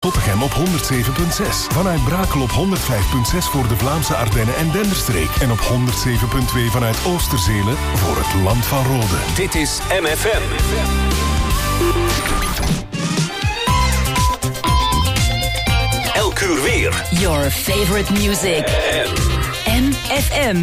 Oppegem op 107.6. Vanuit Brakel op 105.6 voor de Vlaamse Ardennen en Denderstreek. En op 107.2 vanuit Oosterzele voor het Land van Rode. Dit is MFM. Elk uur weer. Your favorite music. MFM.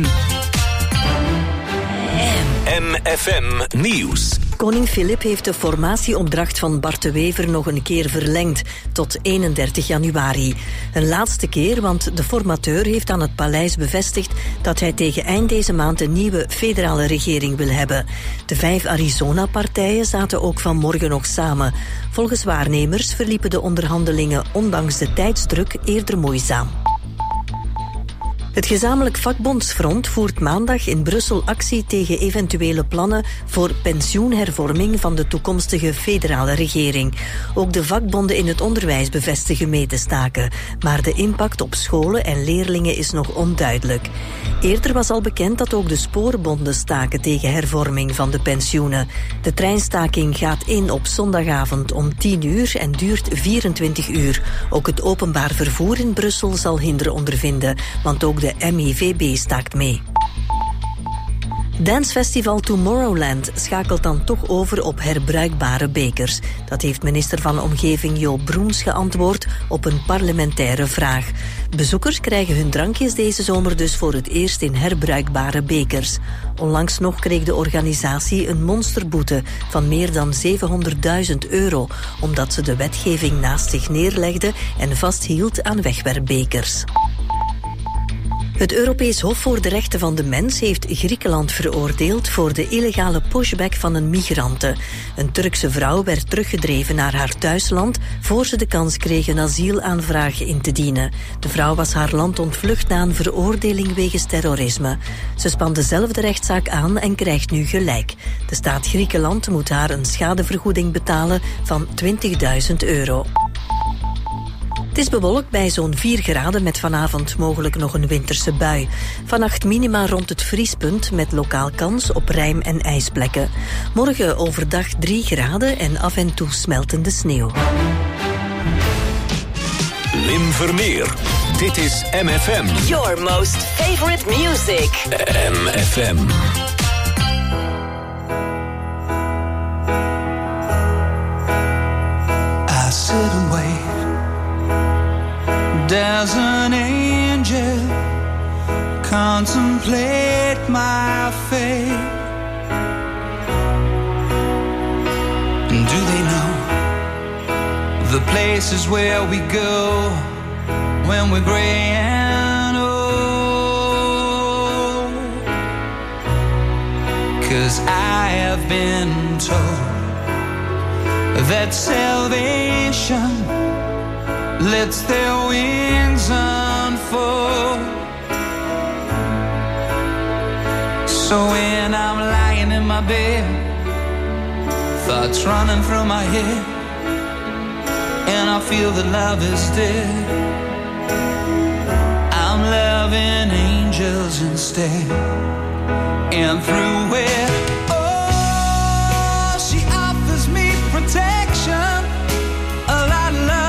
MFM Nieuws. Koning Filip heeft de formatieopdracht van Bart de Wever nog een keer verlengd tot 31 januari. Een laatste keer, want de formateur heeft aan het paleis bevestigd dat hij tegen eind deze maand een nieuwe federale regering wil hebben. De 5 Arizona-partijen zaten ook vanmorgen nog samen. Volgens waarnemers verliepen de onderhandelingen ondanks de tijdsdruk eerder moeizaam. Het gezamenlijk vakbondsfront voert maandag in Brussel actie tegen eventuele plannen voor pensioenhervorming van de toekomstige federale regering. Ook de vakbonden in het onderwijs bevestigen mee te staken, maar de impact op scholen en leerlingen is nog onduidelijk. Eerder was al bekend dat ook de spoorbonden staken tegen hervorming van de pensioenen. De treinstaking gaat in op zondagavond om 10 uur en duurt 24 uur. Ook het openbaar vervoer in Brussel zal hinder ondervinden, want ook de MIVB staakt mee. Dancefestival Tomorrowland schakelt dan toch over op herbruikbare bekers. Dat heeft minister van Omgeving Jo Broens geantwoord op een parlementaire vraag. Bezoekers krijgen hun drankjes deze zomer dus voor het eerst in herbruikbare bekers. Onlangs nog kreeg de organisatie een monsterboete van meer dan €700.000, omdat ze de wetgeving naast zich neerlegde en vasthield aan wegwerpbekers. Het Europees Hof voor de Rechten van de Mens heeft Griekenland veroordeeld voor de illegale pushback van een migrante. Een Turkse vrouw werd teruggedreven naar haar thuisland voor ze de kans kreeg een asielaanvraag in te dienen. De vrouw was haar land ontvlucht na een veroordeling wegens terrorisme. Ze spande zelf de rechtszaak aan en krijgt nu gelijk. De staat Griekenland moet haar een schadevergoeding betalen van €20.000. Het is bewolkt bij zo'n 4 graden met vanavond mogelijk nog een winterse bui. Vannacht minima rond het vriespunt met lokaal kans op rijm- en ijsplekken. Morgen overdag 3 graden en af en toe smeltende sneeuw. Wim Vermeer. Dit is MFM. Your most favorite music. MFM. I sit and wait. There's an angel, contemplate my fate. And do they know the places where we go when we're gray and old? 'Cause I have been told that salvation lets their wings unfold. So when I'm lying in my bed, thoughts running through my head, and I feel that love is dead, I'm loving angels instead. And through it, oh, she offers me protection, a lot of love,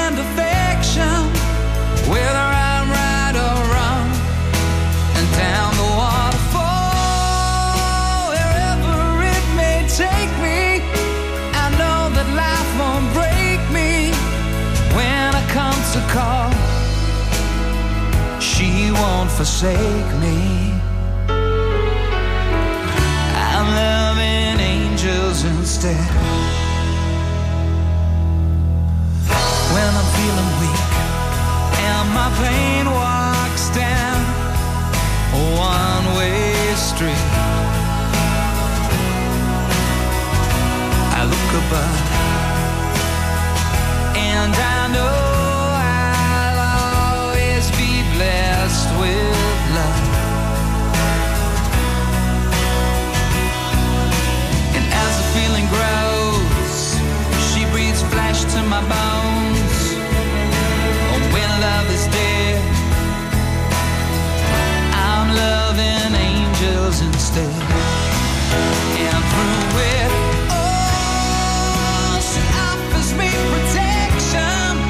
whether I'm right or wrong, and down the waterfall, wherever it may take me, I know that life won't break me when I come to call. She won't forsake me. I'm loving angels instead. When I'm feeling weak and my pain walks down a one-way street, I look above and I know I'll always be blessed with love. And as the feeling grows, she breathes flesh to my bones. When love is dead, I'm loving angels instead. And through it, oh, she offers me protection,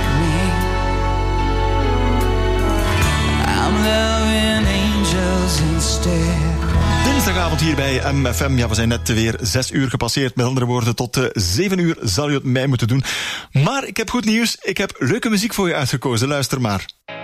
me. I'm loving angels instead. Dinsdagavond hier bij MFM. Ja, we zijn net weer 6 uur gepasseerd. Met andere woorden, tot 7 uur zal je het mij moeten doen. Maar ik heb goed nieuws. Ik heb leuke muziek voor je uitgekozen. Luister maar.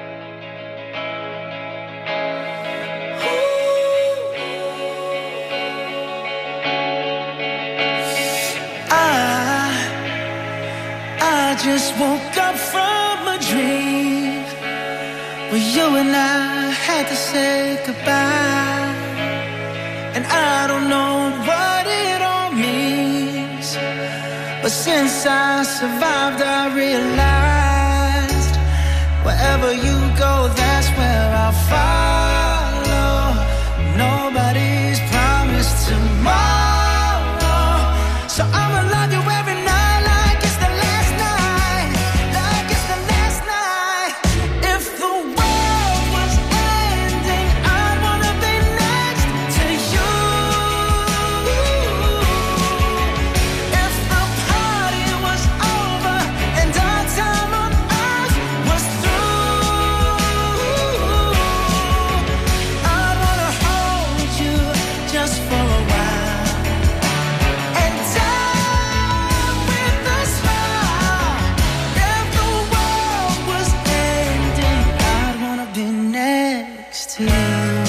I just woke up from a dream where you and I had to say goodbye. And I don't know what it all means, but since I survived I realized wherever you go, that's where I'll follow. Nobody's promised tomorrow, so I'ma love you every night like it's the last night, like it's the last night. If the world was ending, I'd wanna be next to you. If the party was over and our time on earth was through, I'd wanna hold you just for a while and die with a smile. If the world was ending, I'd wanna be next to you.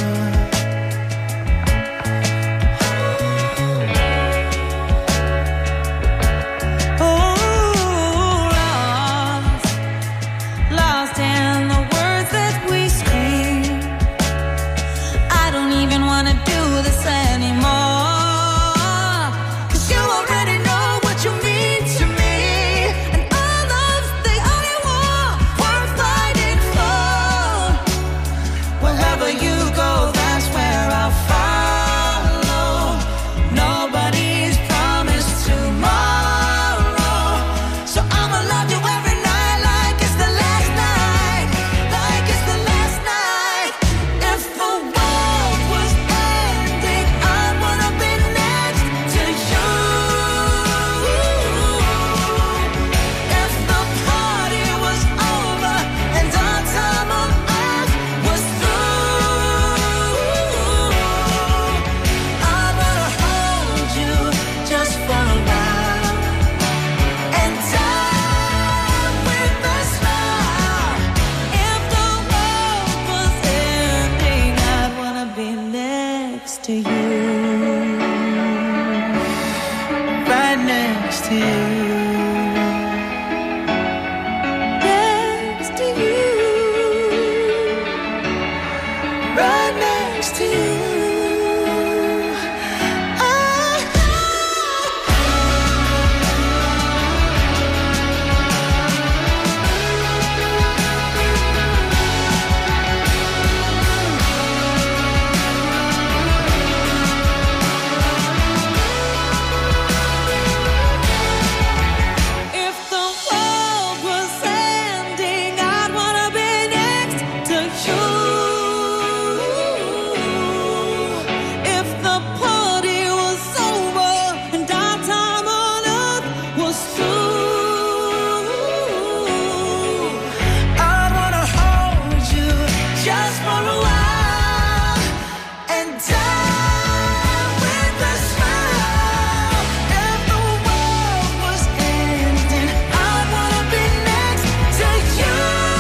Lost in the words that we scream. I don't even wanna do this anymore, 'cause you already know what you mean to me, and all love's the only war worth fighting for. Wherever you go, that's where I'll follow. Nobody's promised tomorrow, so I'ma love you every night like it's the last night, like it's the last night. If the world was ending, I'd wanna be next to you. If the party was over and our time on earth was through, I'd wanna hold you just for a while and die with a smile. If the world was ending, I'd wanna be next to you, right next to you, next to you, right next to you. If the world was ending, I'd wanna be next to you. If the party was over and our time on earth was through, I'd wanna hold you just for a while and die with a smile. If the world was ending, I'd wanna be next to you.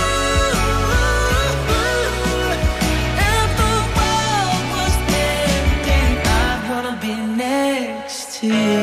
If the world was ending, I'd wanna be next to you.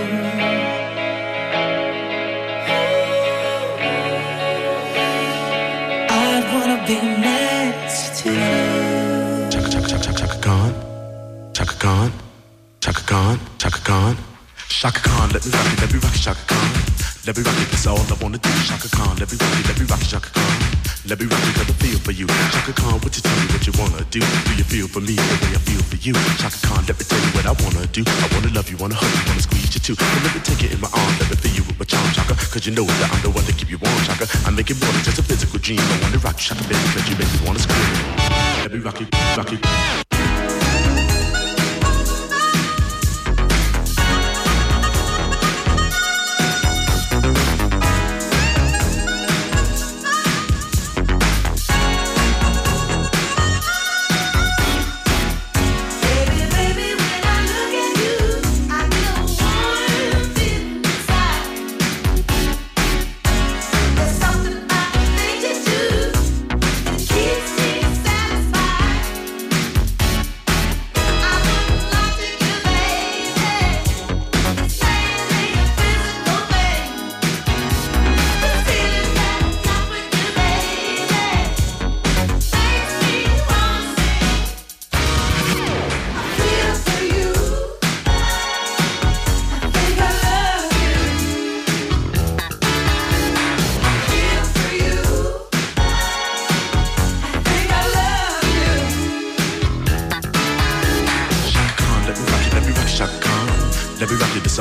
I'd wanna be next to you. Chaka Khan, Chaka Khan, Chaka Khan, Chaka Khan, Chaka Khan, let me rock it, Chaka Khan. Let me rock it, that's all I wanna do. Chaka Khan, let me rock it, Chaka Khan. Let me rock it, cause I feel for you. Chaka Khan, what you tell me what you wanna do? Do you feel for me the way I feel for you? Chaka Khan, let me tell you what I wanna do. I wanna love you, wanna hug you, wanna squeeze you too. And let me take it in my arms, let me feel you with my charm, Chaka. Cause you know that I'm the one to keep you warm, Chaka. I make it more than just a physical dream. I wanna rock you, Chaka, baby, cause you make me wanna scream. Let me rock it, rock it.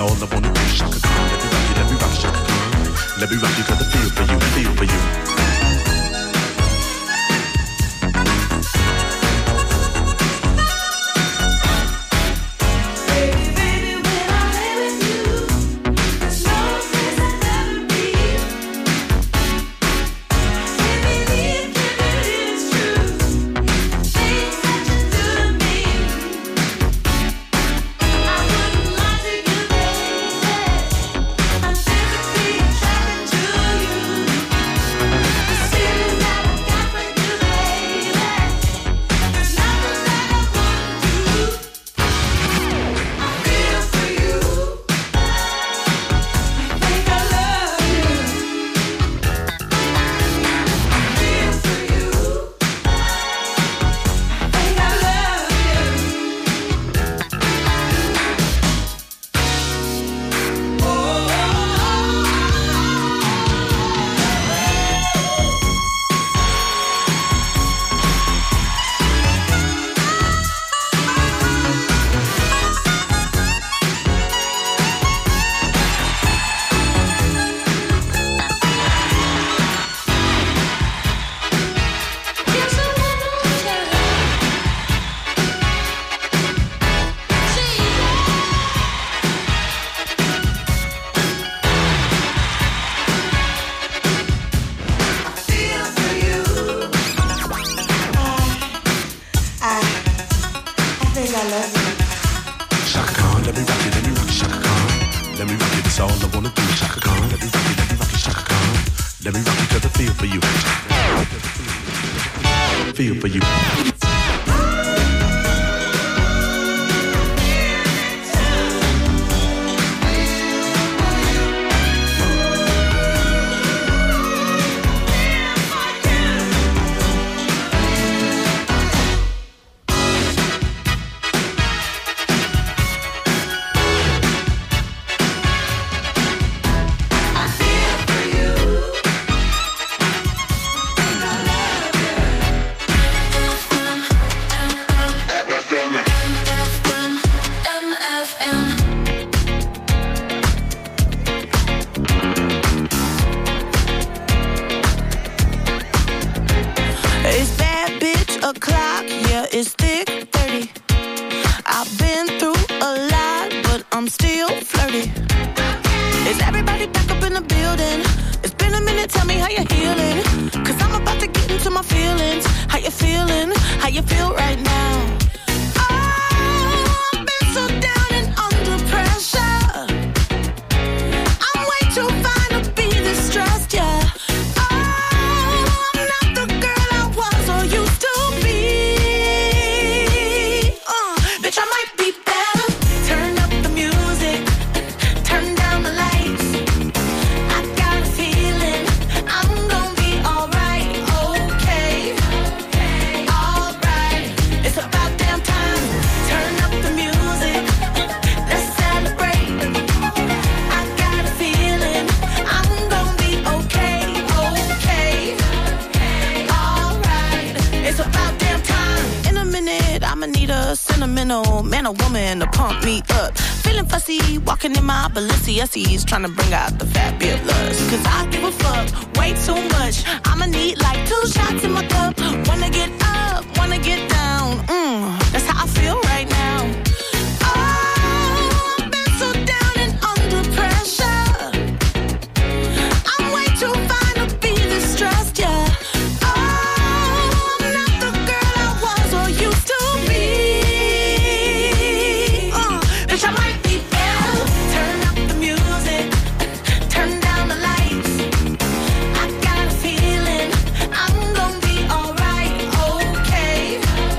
all I wanna do. Shaka Khan, let me rock you, Shaka Khan. Let me rock you, got the feel for you, feel for you. Balenciennes trying to bring out the fabulous. Cause I give a fuck way too much. I'ma need like 2 shots in my cup. Wanna get up, wanna get down. That's how I feel right now. Oh, I've been so down and under pressure. I'm way too fine to be distressed, yeah. Oh, I'm not the girl I was or used to be. Bitch, I might be better. Turn up the music, turn down the lights. I got a feeling I'm gonna be alright, okay.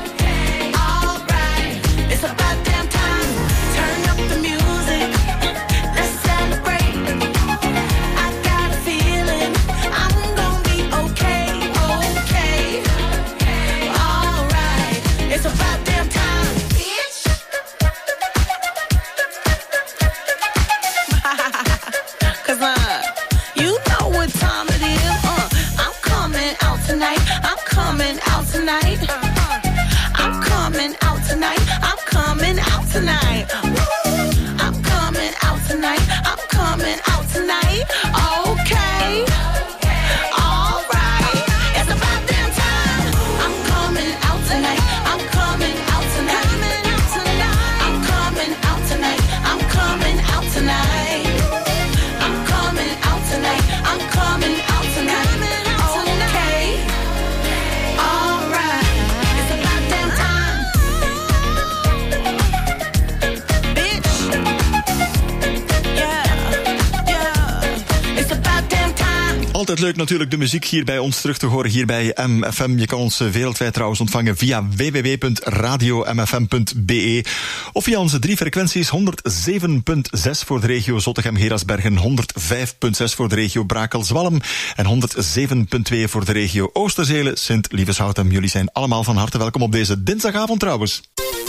Altijd leuk natuurlijk de muziek hier bij ons terug te horen, hier bij MFM. Je kan ons wereldwijd trouwens ontvangen via www.radiomfm.be of via onze 3 frequenties 107.6 voor de regio Zottegem-Gerasbergen, 105.6 voor de regio Brakel-Zwalm en 107.2 voor de regio Oosterzele, Sint-Lieveshouten. Jullie zijn allemaal van harte welkom op deze dinsdagavond trouwens.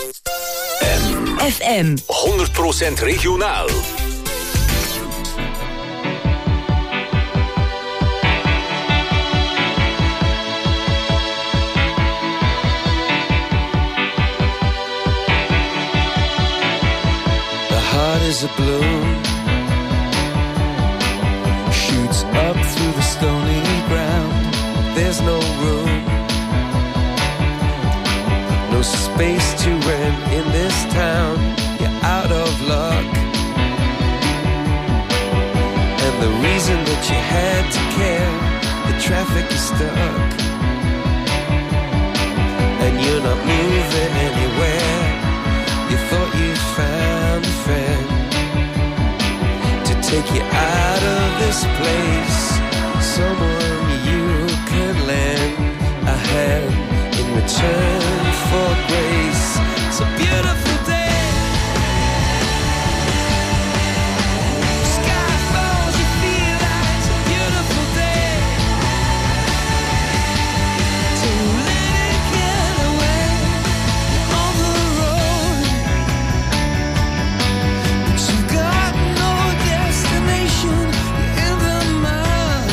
FM 100% regionaal. Heart is a balloon, shoots up through the stony ground. There's no room, no space to rent in this town. You're out of luck, and the reason that you had to care, the traffic is stuck, and you're not moving anywhere. You thought you'd found a friend to take you out of this place, someone you can lend a hand in return for grace. It's a beautiful day. Sky falls, you feel like it's a beautiful day. To let it get away on the road. You've got no destination, you're in the mud,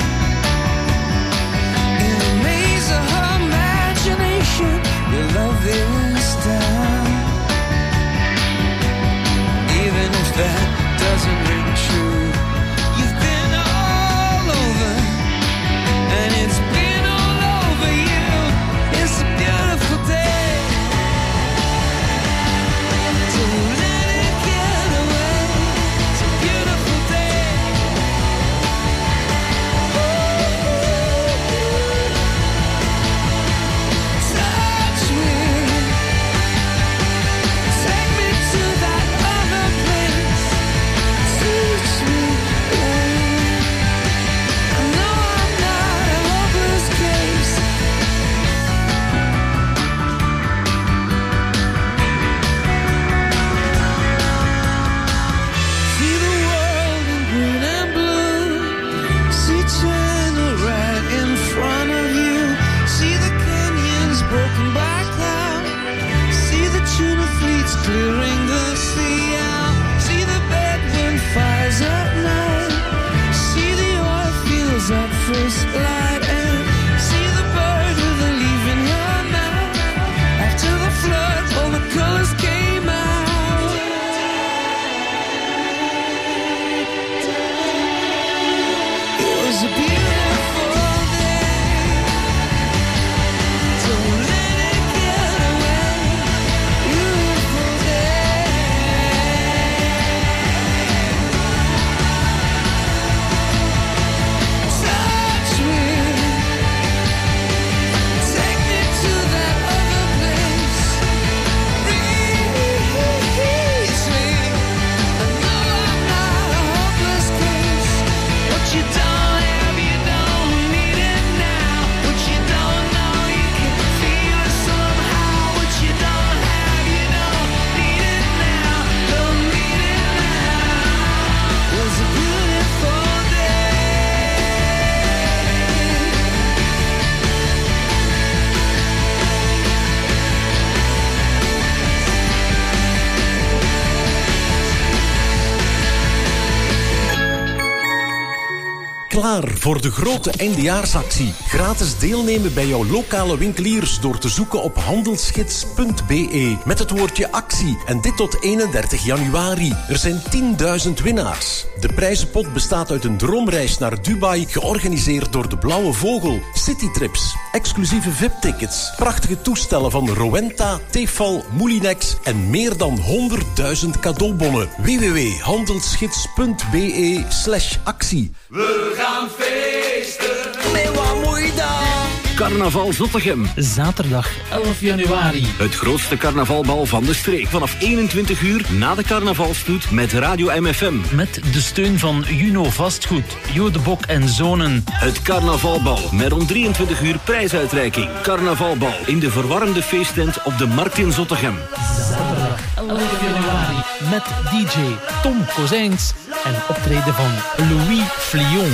in a maze of imagination. Your love is down, even if that doesn't ring true. You've been all over, and it's been all over you. It's a beautiful day. To let it get away. It's a beautiful day. Touch me, take me to that other place. Teach me, I know I'm not a hopeless case. See the world in green and blue. See China right in front of you. See the canyons broken by cloud. See the tuna fleets clearing the sea out. See the bedroom fires at night. See the oil fields at first light. And see the bird with a leaf in her mouth. After the flood, all the colors came out. It was a beautiful day. Don't let it get away. Beautiful day. Touch me, take me to that other place. Release me. I know I'm not a hopeless case. What you don't have, you don't need it now. What you don't know, you can feel it somehow. What you don't have, you don't need it now. Don't need it now. It was a beautiful day. Klaar voor de grote eindejaarsactie. Gratis deelnemen bij jouw lokale winkeliers door te zoeken op handelsgids.be met het woordje actie. En dit tot 31 januari. Er zijn 10.000 winnaars. De prijzenpot bestaat uit een droomreis naar Dubai, georganiseerd door de Blauwe Vogel. Citytrips, exclusieve VIP-tickets, prachtige toestellen van Rowenta, Tefal, Moulinex en meer dan 100.000 cadeaubonnen. www.handelsgids.be/actie. We gaan feesten. Nee, wat moet je dan? Carnaval Zottegem. Zaterdag 11 januari. Het grootste carnavalbal van de streek. Vanaf 21 uur na de carnavalstoet met Radio MFM. Met de steun van Juno Vastgoed, Jo de Bok en Zonen. Het carnavalbal met om 23 uur prijsuitreiking. Carnavalbal in de verwarmde feesttent op de Markt in Zottegem. Zaterdag 11 januari. Met DJ Tom Kozijns en optreden van Louis Flion.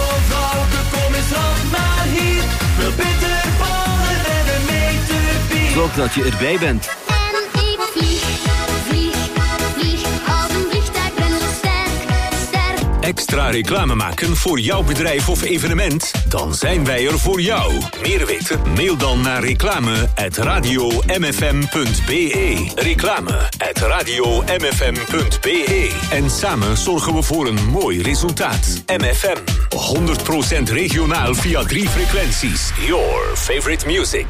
Zorg dat je erbij bent. En ik vlieg als een vliegtuig, ben zo sterk. Extra reclame maken voor jouw bedrijf of evenement? Dan zijn wij er voor jou. Meer weten? Mail dan naar reclame@radiomfm.be. Reclame@radiomfm.be. En samen zorgen we voor een mooi resultaat. MFM. 100% regionaal via 3 frequenties. Your favorite music.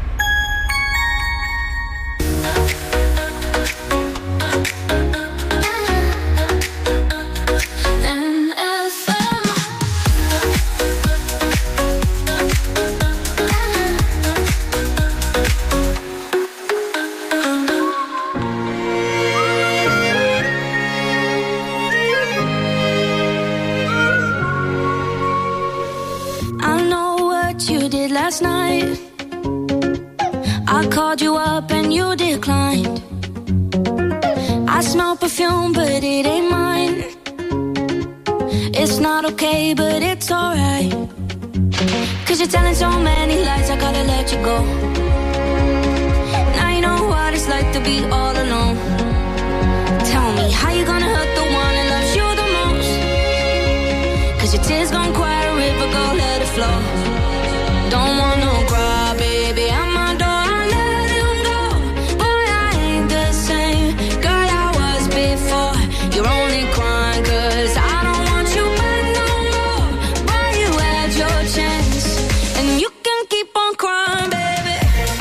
Last night I called you up and you declined. I smell perfume but it ain't mine. It's not okay but it's alright. 'Cause you're telling so many lies, I gotta let you go. Now you know what it's like to be all alone. Tell me how you gonna hurt the one that loves you the most. 'Cause your tears gon' quiet a river, go let it flow. Don't want no cry, baby, I'm my door, I let him go. Boy, I ain't the same girl I was before. You're only crying 'cause I don't want you back no more. Boy, you had your chance, and you can keep on crying, baby.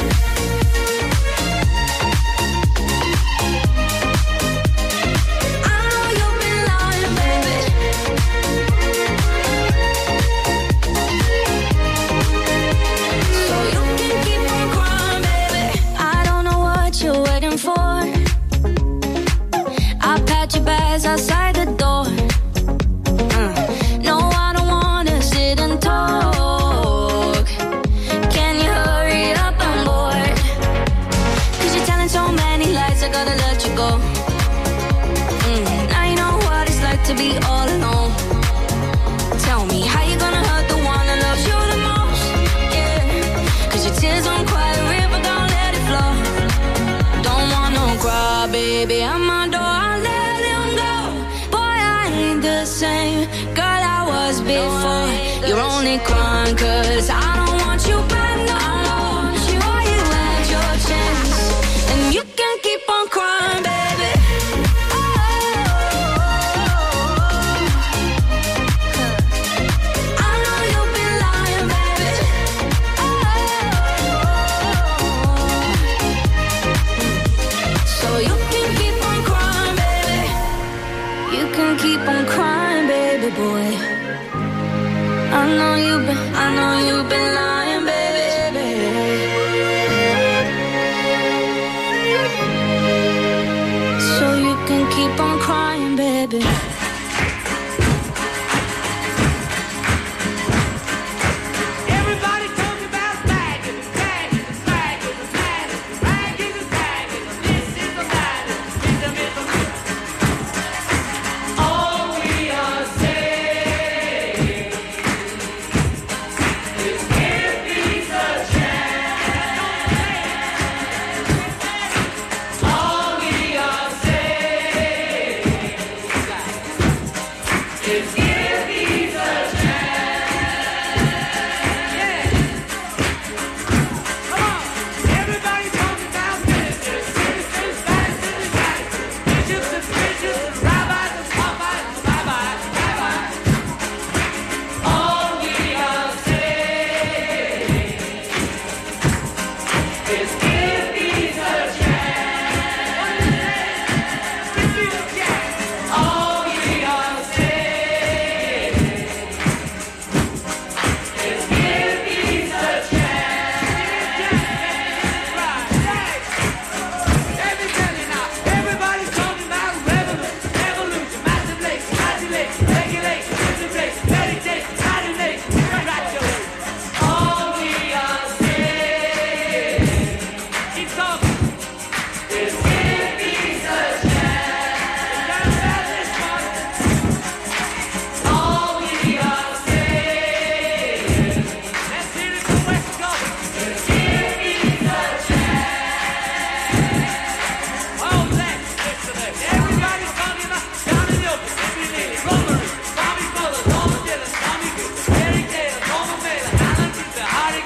I know you've been lying, baby. For I pat your bags outside the door. No, I don't wanna sit and talk. Can you hurry up? I'm bored. 'Cause you're telling so many lies, I gotta let you go. Now you know what it's like to be all alone. Tell me how you gonna hurt the one that loves you the most. Yeah, 'cause your tears don't quiet a river, don't let it flow. Cry, baby, I'm my door, I let him go. Boy, I ain't the same girl I was before. You're only crying 'cause I don't want you back no more. Boy, you had your chance, and you can keep on crying, baby. I know you've been lying, baby. So you can keep on crying, baby. You can keep on crying, baby boy. I know you've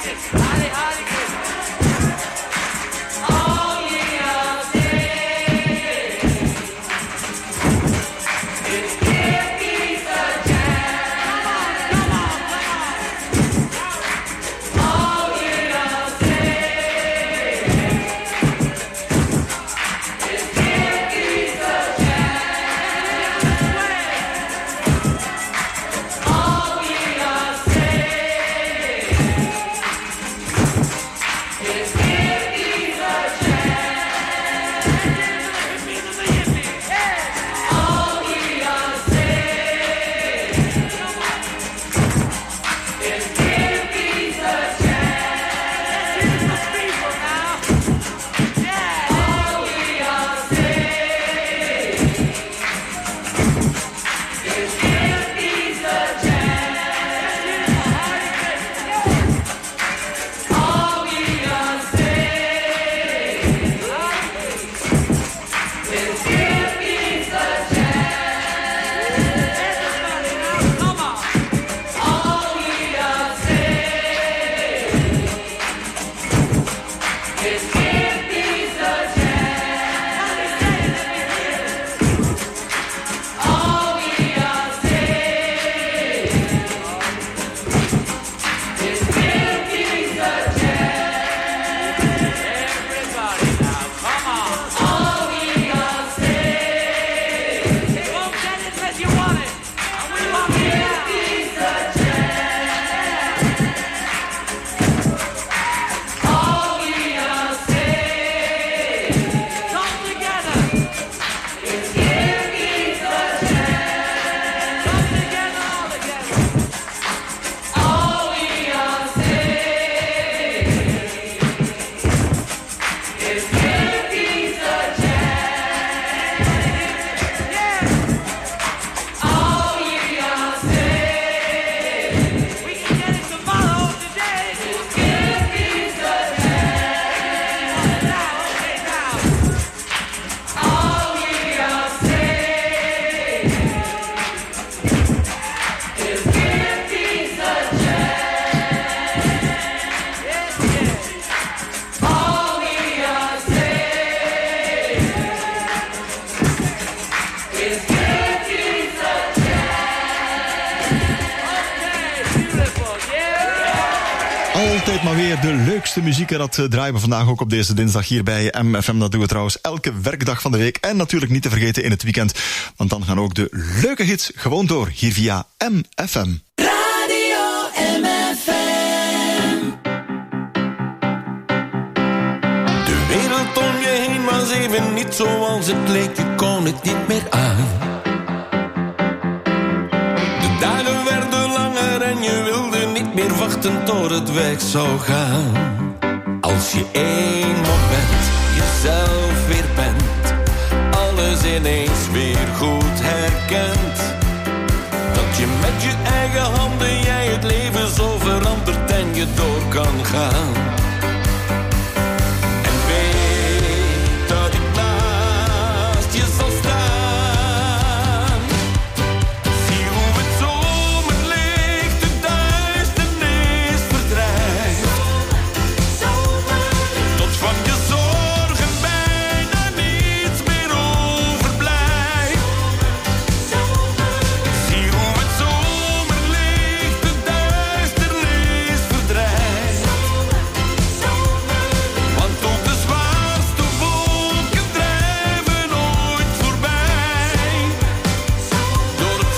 Altijd maar weer de leukste muziek. En dat draaien we vandaag ook op deze dinsdag hier bij MFM. Dat doen we trouwens elke werkdag van de week. En natuurlijk niet te vergeten in het weekend. Want dan gaan ook de leuke hits gewoon door. Hier via MFM. Radio MFM. De wereld om je heen was even niet zoals het leek. Je kon het niet meer aan. De dagen werden langer en je wilde niet meer wachten tot het weg zou gaan. Als je één moment jezelf weer bent, alles ineens weer goed herkent. Dat je met je eigen handen jij het leven zo verandert en je door kan gaan. En weet dat ik naast je zal staan. Zie hoe het zomerlicht de duisternis verdrijft. Tot van je zorgen bijna niets meer overblijft. Zie hoe het zomerlicht de duisternis verdrijft. Want ook de zwaarste wolken drijven nooit voorbij. Door het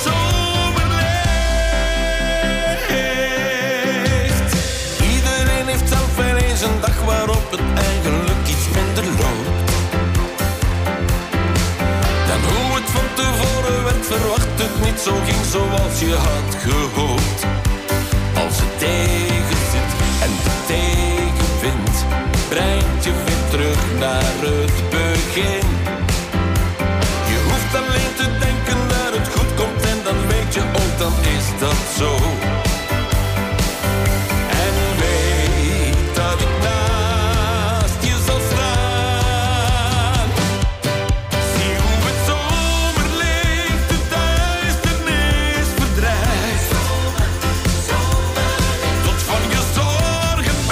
zomerlicht. Iedereen heeft zelf wel eens een dag waarop het eigenlijk iets minder loopt dan hoe het van tevoren werd verwacht. Het niet zo ging zoals je had gehoopt. Als het tegen zit en de tegenwind brengt je weer terug naar het begin. Je hoeft alleen te denken dat het goed komt en dan weet je ook, dan is dat zo. En weet dat ik naast je zal staan. Zie hoe het zomerlicht de duisternis verdrijft. Tot van je zorgen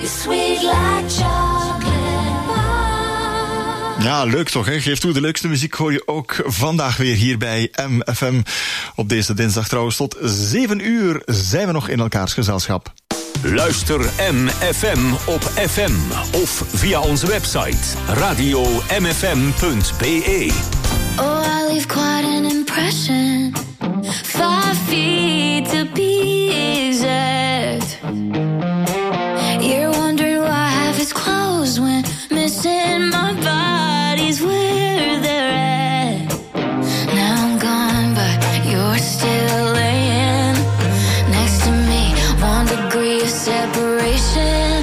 You're sweet like chocolate bar. Ja, leuk toch, hè? Geef toe, de leukste muziek hoor je ook vandaag weer hier bij MFM. Op deze dinsdag trouwens tot 7 uur zijn we nog in elkaars gezelschap. Luister MFM op FM of via onze website radio.mfm.be. Oh, I leave quite an impression. 5 feet to be exact. You're wondering why half is closed when missing my body's where they're at. Now I'm gone, but you're still laying next to me. 1 degree of separation.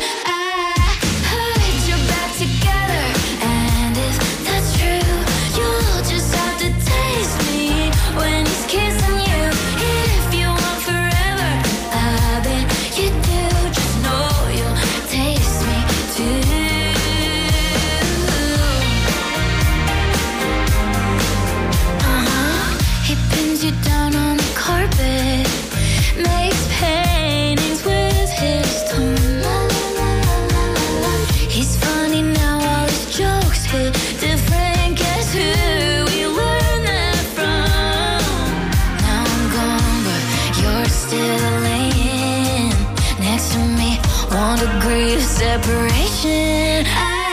Separation.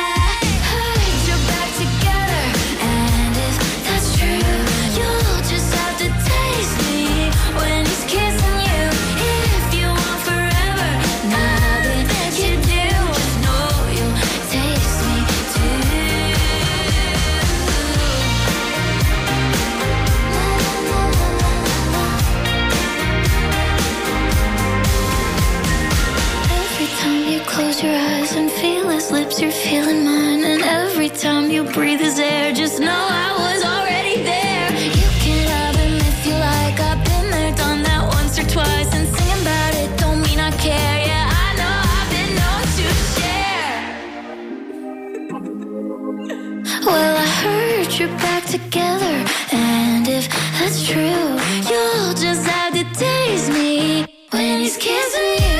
You're feeling mine, and every time you breathe his air, just know I was already there. You can love him if you like. I've been there, done that once or twice, and singing about it don't mean I care. Yeah, I know I've been known to share. Well, I heard you're back together, and if that's true, you'll just have to taste me when he's kissing you.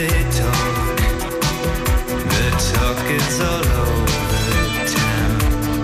It's all over town.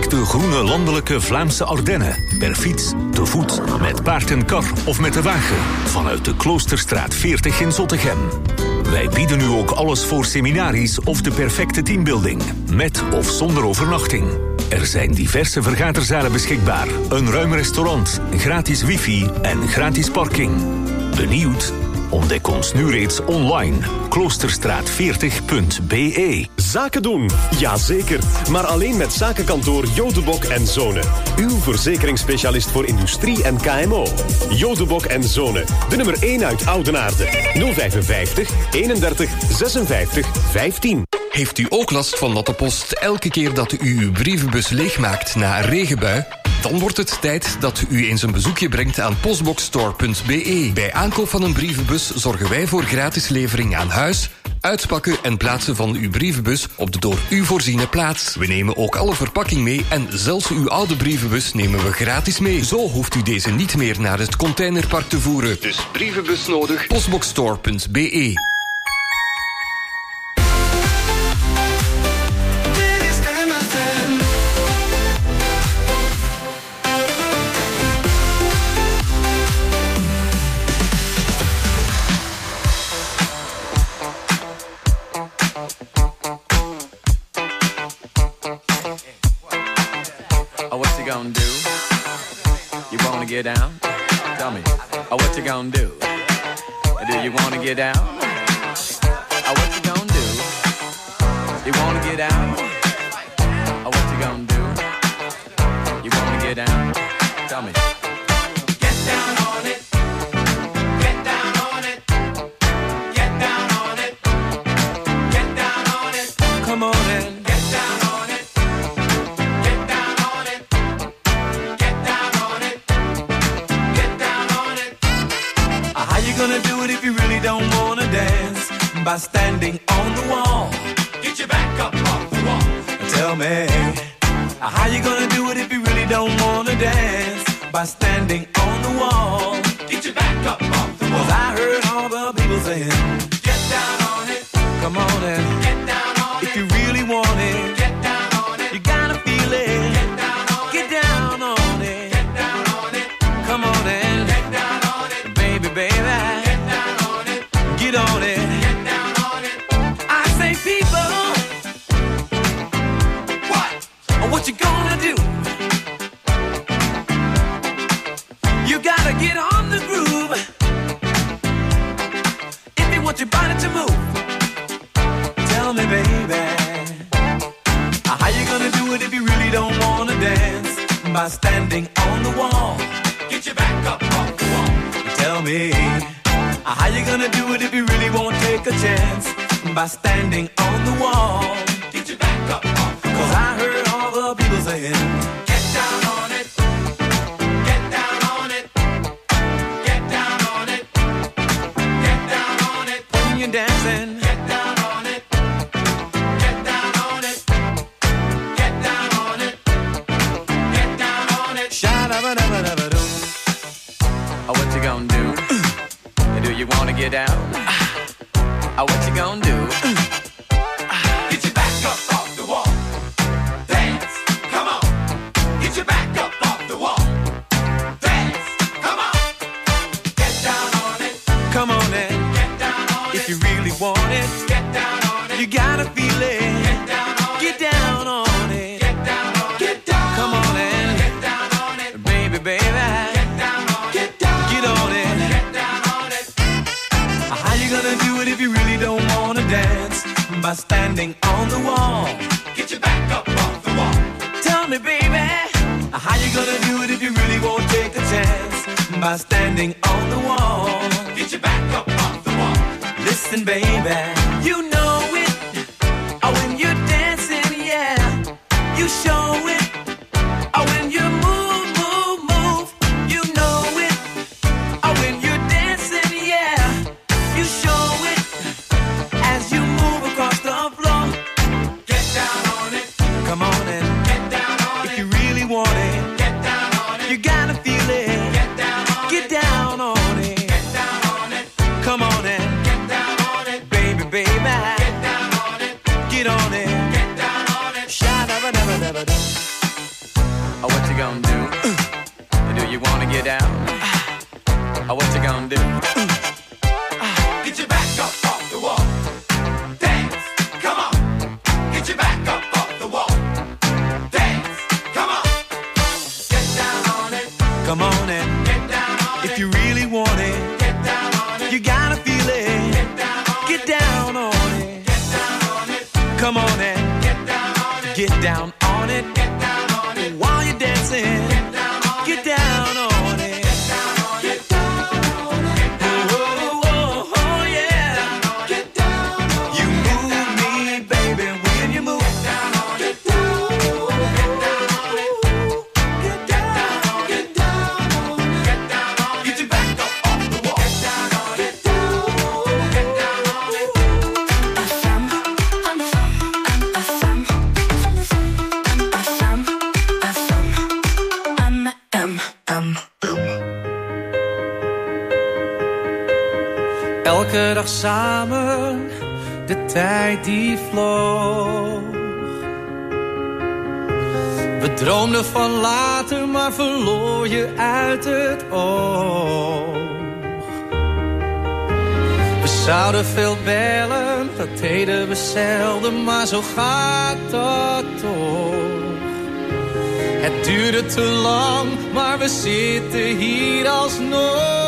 echte groene landelijke Vlaamse Ardennen. Per fiets, te voet, met paard en kar of met de wagen. Vanuit de Kloosterstraat 40 in Zottegem. Wij bieden u ook alles voor seminaries of de perfecte teambuilding. Met of zonder overnachting. Er zijn diverse vergaderzalen beschikbaar. Een ruim restaurant, gratis wifi en gratis parking. Benieuwd? Ontdek ons nu reeds online. Kloosterstraat40.be. Zaken doen? Jazeker. Maar alleen met zakenkantoor Jodebok en Zonen. Uw verzekeringsspecialist voor industrie en KMO. Jodebok en Zonen. De nummer 1 uit Oudenaarde. 055 31 56 15. Heeft u ook last van dat de post elke keer dat u uw brievenbus leegmaakt na een regenbui? Dan wordt het tijd dat u eens een bezoekje brengt aan postboxstore.be. Bij aankoop van een brievenbus zorgen wij voor gratis levering aan huis, uitpakken en plaatsen van uw brievenbus op de door u voorziene plaats. We nemen ook alle verpakking mee en zelfs uw oude brievenbus nemen we gratis mee. Zo hoeft u deze niet meer naar het containerpark te voeren. Dus brievenbus nodig, postboxstore.be. Get down? Tell me, what you gonna do? Do you wanna get down? What you gonna do? You wanna get down? What you gonna do? You wanna get down? Tell me. Get down on it. Get down on it. Get down on it. Get down on it. Come on in. Gonna do it if you really don't wanna dance by standing on the wall. Get your back up off the wall. Tell me, how you gonna do it if you really don't wanna dance by standing on the wall? Get your back up off the wall. 'Cause I heard all the people saying, get down on it. Come on and get down on it. If you really want it, get down on it. You gotta feel it. Get down on it. Get down on it. Get down on it. Come on and get down on it. Baby, baby. Get on it. Get down on it. I say, people, what you gonna do? You gotta get on the groove if you want your body to move. Tell me, baby, how you gonna do it if you really don't wanna dance by standing on the wall? Get your back up off the wall. Tell me, how you gonna do it if you really won't take a chance by standing on the wall? Get your back up off the wall. 'Cause I heard all the people saying, get down on it. Get down on it. Get down on it. Get down on it. When you're dancing, get down on it. Get down on it. Get down on it. Get down on it. Sha-da-ba-da-ba-da-ba-doo. What you gonna do? Do you wanna get down? What you gonna do? Get your back up off the wall. Dance, come on. Get your back up off the wall. Dance, come on. Get down on it. Come on in. Get down on it. If you really want it, get down on it. You gotta feel it. Get down on it. Get down on it. Get down on it. Get down. Come on in. Get down on it. Baby, baby. Get down on it. Get down. Get on it. How you gonna do it if you really don't wanna dance by standing on the wall? Get your back up off the wall. Tell me, baby, how you gonna do it if you really won't take a chance by standing on the wall? Get your back up off the wall. Listen, baby, you know it. When you're dancing, yeah, you show it. When you move, move, move, you know it. When you're dancing, yeah, you show it as you move across the floor. Get down on it. Come on and get down on it. If you really want it, get down on it. You gotta feel it. Get down on it. Get down on it. Get down on it. Come on and get down on it. Baby, baby. you down. What you gonna do? Get your back up off the wall. Dance, come on. Get your back up off the wall. Dance, come on. Get down on it. Come on and get down on it. If you really want it, get down on it. You gotta feel it. Get down on it. Get down on it. Come on and get down on it. Get down on it. Get down on it. While you're dancing, get down on it. Elke dag samen, de tijd die vloog. We droomden van later, maar verloor je uit het oog. We zouden veel bellen, dat deden we zelden, maar zo gaat dat toch. Het duurde te lang, maar we zitten hier alsnog.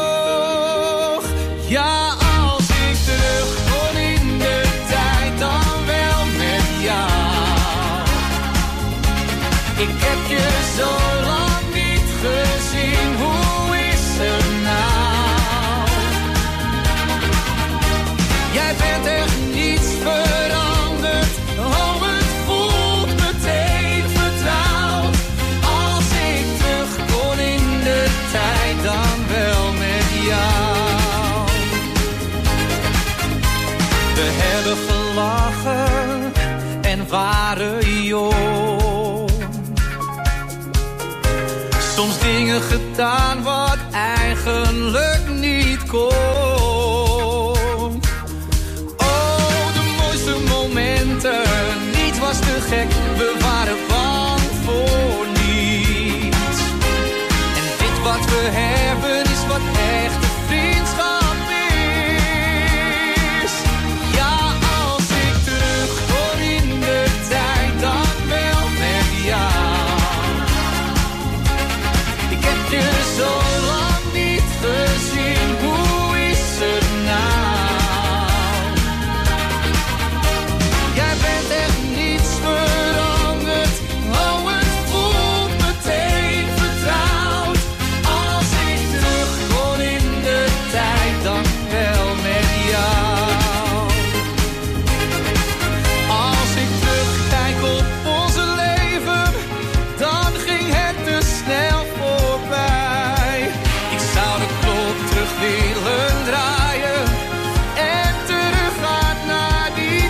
Ja, als ik terug kon in de tijd, dan wel met jou. Ik heb je zo lang niet gezien, hoe is het nou? Jij bent echt niets veranderd, oh het voelt meteen vertrouwd. Als ik terug kon in de tijd, dan wel met jou. We hebben gelachen en waren jong. Soms dingen gedaan wat eigenlijk niet kon. Oh, de mooiste momenten, niets was te gek. We waren bang voor niets. En dit wat we hebben is wat echte vriendschap. Zo lang niet gezien, hoe is het nou? Jij bent echt niets veranderd, oh het voelt meteen vertrouwd. Als ik terug kon in de tijd, dan wel met jou. Als ik terugkijk op onze leven, dan ging het te snel voorbij. Willen draaien en teruggaan naar die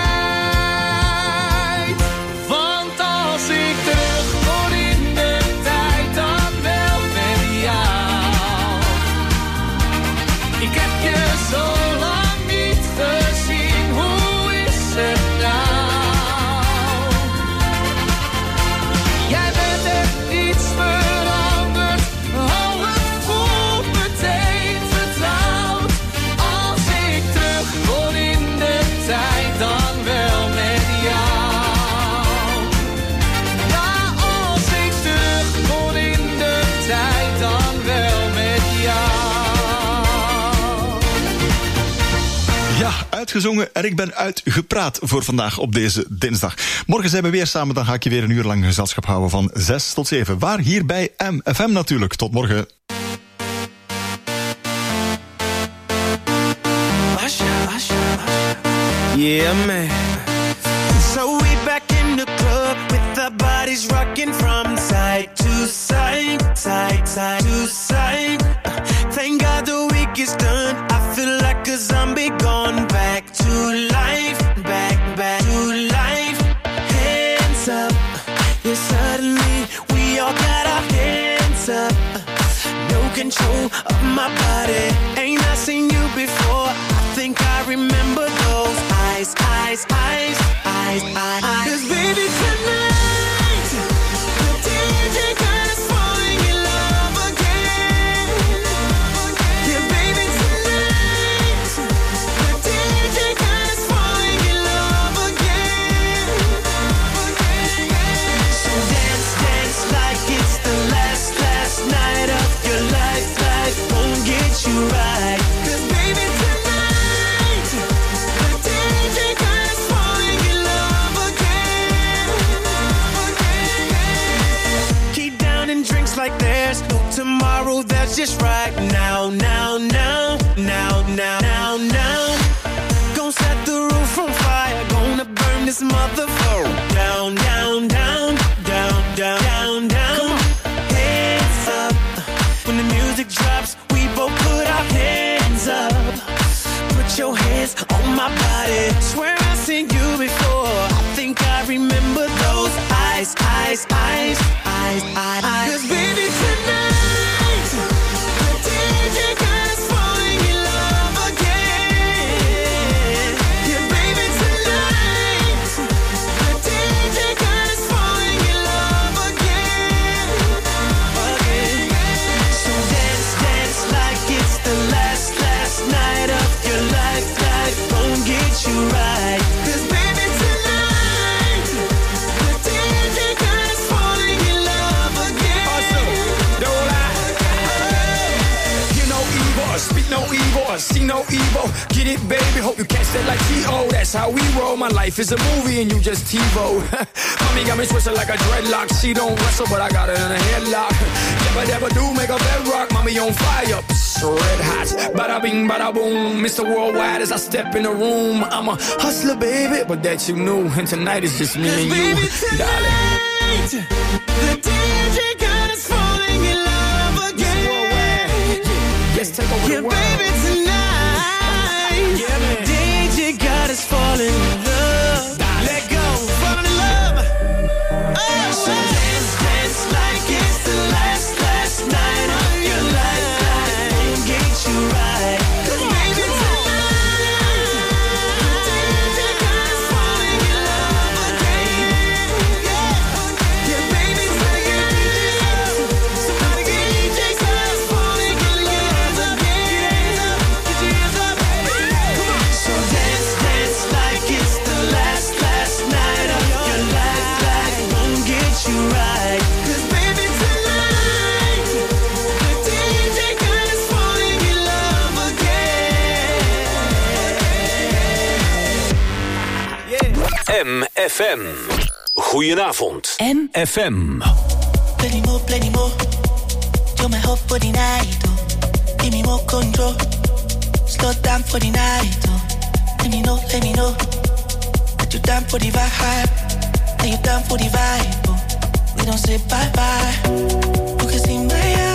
tijd. Want als ik terug kon in de tijd, dan wel met jou. Ik heb je zo lang niet gezien, hoe is het nou? Jij bent echt niets veranderd, oh het voelt meteen. Dan wel met jou. Ja, als ik terug kon in de tijd, dan wel met jou. Ja, uitgezongen en ik ben uitgepraat voor vandaag op deze dinsdag. Morgen zijn we weer samen, dan ga ik je weer een uur lang gezelschap houden van 6 tot 7. Waar? Hier bij MFM natuurlijk. Tot morgen. Yeah, man. So we back in the club with our bodies rocking from side to side, side, side to side. Thank God the week is done. I feel like a zombie gone back to life, back to life. Hands up, yeah, suddenly we all got our hands up. No control of my body. Ain't I seen you before? I think I remember those eyes, eyes, eyes, eyes, eyes. 'Cause baby tonight, the DJ got us falling in love again. just right now, now, now, now, now, now, now. Gonna set the roof on fire, gonna burn this motherfucker down, down, down, down, down, down, down. Hands up, when the music drops, we both put our hands up. Put your hands on my body, swear I've seen you before. I think I remember those eyes, eyes, eyes, eyes, eyes, eyes. 'Cause baby tonight, the DJ got us falling in love again. Yeah, baby tonight, the DJ got us falling in love again, again. So dance, dance like it's the last, last night of your life. Life won't get you right. 'Cause baby tonight, the DJ got us falling in love again. Awesome. Don't lie. Hear no evil, speak no evil, see no evil. Get it, baby, hope you catch that like T.O. That's how we roll. My life is a movie and you just TiVo. Mommy got me twisted like a dreadlock. She don't wrestle, but I got her in a headlock. Never do make a bedrock. Mommy on fire, red hot. Bada bing, bada boom. Mr. Worldwide as I step in the room. I'm a hustler, baby, but that you knew. And tonight is just me and you, Baby, darling. tonight, the DJ got us falling in love again. Let's take over Yeah, the world. baby, tonight, Yeah, man. DJ got us falling in love. Let go, falling in love. Oh, so dance, dance like it's the last, last night of your life. Life won't get you right. 'Cause baby, tonight, the DJ got us falling in love again. Yeah, baby, tonight, somebody get DJ got us falling in love again. Get your hands up, come on. So dance, dance like it's the last, last night of your life. Life won't get you right. 'Cause baby, tonight, the DJ got us falling in love again. MFM. Goedenavond. MFM. Plenty more. You're my hope for the night, oh. Give me more control. Slow down for the night, oh. Let me know. That you down for the vibe. That you down for the vibe, oh. We don't say bye-bye. You can see my eyes.